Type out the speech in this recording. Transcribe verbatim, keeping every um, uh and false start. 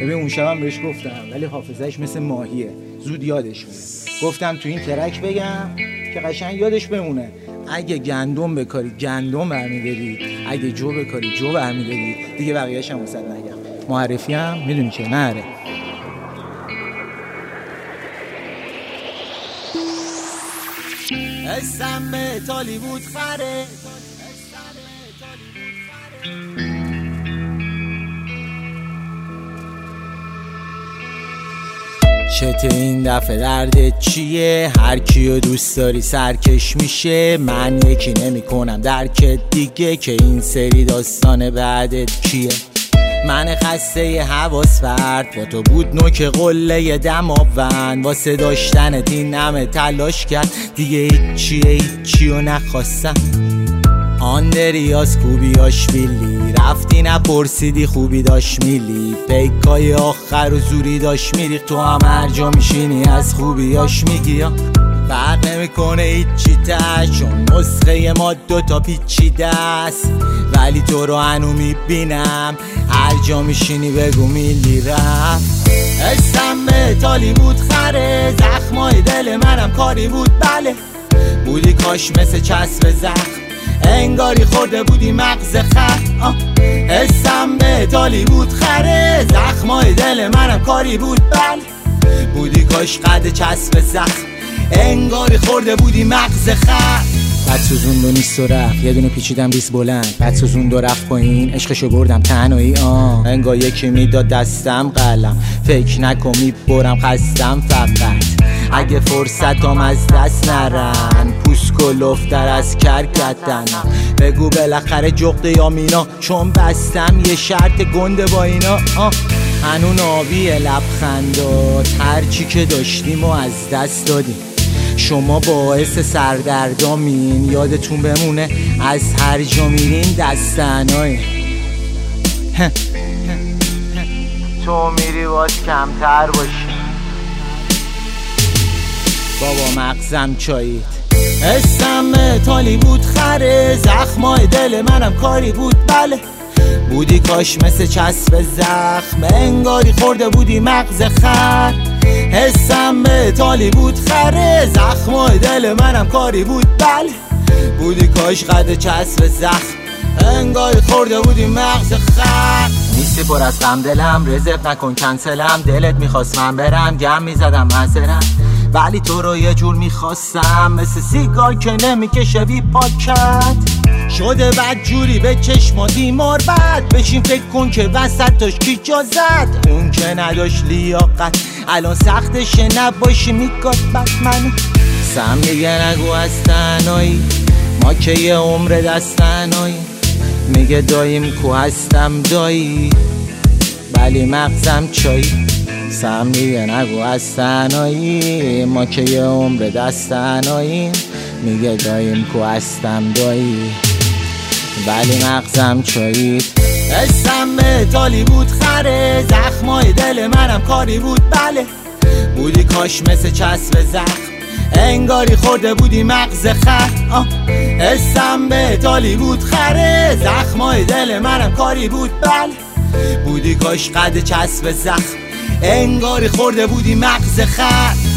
ببین اون شبم بهش گفتم ولی حافظهش مثل ماهیه، زود یادش میره. گفتم تو این ترک بگم که قشنگ یادش بمونه. اگه گندم بکاری گندم برمیداری، اگه جو بکاری جو برمیداری، دیگه بقیه‌اش هم واسط نگم. معرفی هم میدونی که نره. اسم به تالیوود خره چته این دفعه دردت چیه؟ هر کیو دوست داری سرکش میشه. من یکی نمی کنم درکت دیگه که این سری داستان بعدت کیه. من خسته ی حواس فرد با تو بود نوک قله دماوند. واسه داشتنت این همه تلاش کرد دیگه هیچیه هیچیو نخواستم. آن دریاز خوبیاش بیلی رفتی نپرسیدی خوبی داشت میلی. پیکای آخر و زوری داشت میری تو هم هر جا میشینی از خوبیاش میگی. فرق نمیکنه هیچی تش چون نسخه ما دوتا پیچیده است. ولی تو رو هنو میبینم هر جا میشینی بگو میلی رفت. اسم به تالیوود خره زخمای دل منم کاری بود بله. بودی کاش مثل چسب زخم انگاری خورده بودی مغز خر. اسم به تالیوود خره زخمای دل منم کاری بود بله. بودی کاش قد چسب زخم انگاری خورده بودی مغز خر. بعد سوزون دو نیست و رفت یه دونه پیچیدم بیس بلند. بعد سوزون دو رفت پایین عشقشو بردم تنهایی. آه انگار یکی میداد دستم قلم فکر نکن میبرم خستم فقط. اگه فرصتم از دست نرن پوست کلوفتر از کرکتنم. بگو بالاخره جغده یا مینا چون بستم یه شرط گنده با اینا. آه هنون آبی لبخندات هرچی که داشتیم و از دست دادیم. شما باعث سردردامین یادتون بمونه از هر جا میرین دستنای. تو میری باز کمتر باشی بابا مغزم چایید. اسم تالیوود خره زخمای دل منم کاری بود بله. بودی کاش مثل چسب زخم انگاری خورده بودی مغز خر. حسم به تالیوود خره زخمای دل منم کاری بود بله. بودی کاش قد چسب زخم انگاری خورده بودی مغز خر. نیستی پر از غم دلم رزق نکن کنسلم. دلت میخواست من برم گم میزدم مزرم ولی تو رو یه جور میخواستم مثل سیگار که نمیکشه بی پاکت. شده بد جوری به چشماتی مار بد بشین فکر کن که وسط داشت کی جا زد. اون که نداشت لیاقت الان سختشه نباشی میکات بد منو. سم دیگه نگو از تنهایی ما که یه عمر دستنهایی. میگه داییم کو هستم دایی ولی مغزم چایی. سم دیگه نگو از تنهایی ما که یه عمر دستنهایی. میگه داییم کو هستم دایی ولی مغزم چایید. اسم به تالیوود خره زخمای دل منم کاری بود بله. بودی کاش مثل چسب زخم انگاری خورده بودی مغز خر. اسم به تالیوود خره زخمای دل منم کاری بود بله. بودی کاش قد چسب زخم انگاری خورده بودی مغز خر.